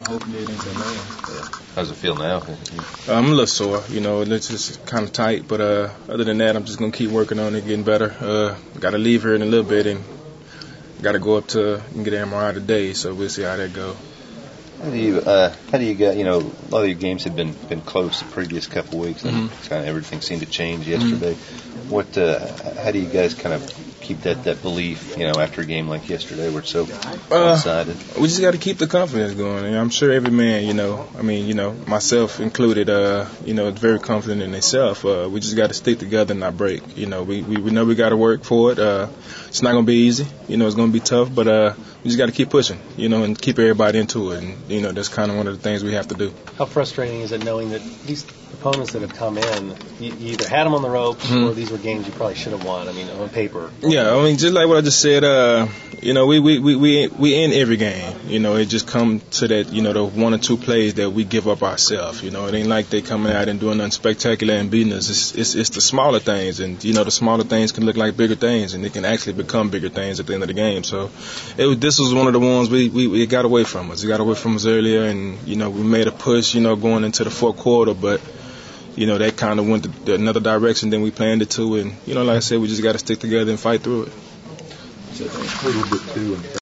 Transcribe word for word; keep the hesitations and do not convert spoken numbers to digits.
hopefully it ain't that bad. Yeah. How's it feel now? Uh, I'm a little sore, you know, it's just kind of tight, but uh, other than that, I'm just going to keep working on it, getting better. Uh, got to leave here in a little bit and got to go up to and get an M R I today, so we'll see how that goes. How do you, uh, how do you get, you know, a lot of your games have been, been close the previous couple of weeks, and mm-hmm. kind of everything seemed to change yesterday. Mm-hmm. What, uh, how do you guys kind of keep that, that belief, you know, after a game like yesterday where it's so one-sided? Uh, we just got to keep the confidence going. And I'm sure every man, you know, I mean, you know, myself included, uh, you know, is very confident in themselves. Uh, we just got to stick together and not break. You know, we, we, we know we got to work for it. Uh, it's not going to be easy. You know, it's going to be tough, but uh, we just got to keep pushing, you know, and keep everybody into it. And, you know, that's kind of one of the things we have to do. How frustrating is it knowing that these opponents that have come in, you, you either had them on the ropes mm-hmm. or these were games you probably should have won, I mean, on paper? Yeah, I mean, just like what I just said, uh, you know, we, we, we, we, we in every game. You know, it just come to that, you know, the one or two plays that we give up ourselves. You know, it ain't like they coming out and doing nothing spectacular and beating us. It's, it's, it's the smaller things, and, you know, the smaller things can look like bigger things, and they can actually become bigger things at the end of the game. So it, this was one of the ones we, we, we got away from us. It got away from us earlier, and, you know, we made a push, you know, going into the fourth quarter, but you know, that kind of went to another direction than we planned it to. And, you know, like I said, we just got to stick together and fight through it. A little bit too.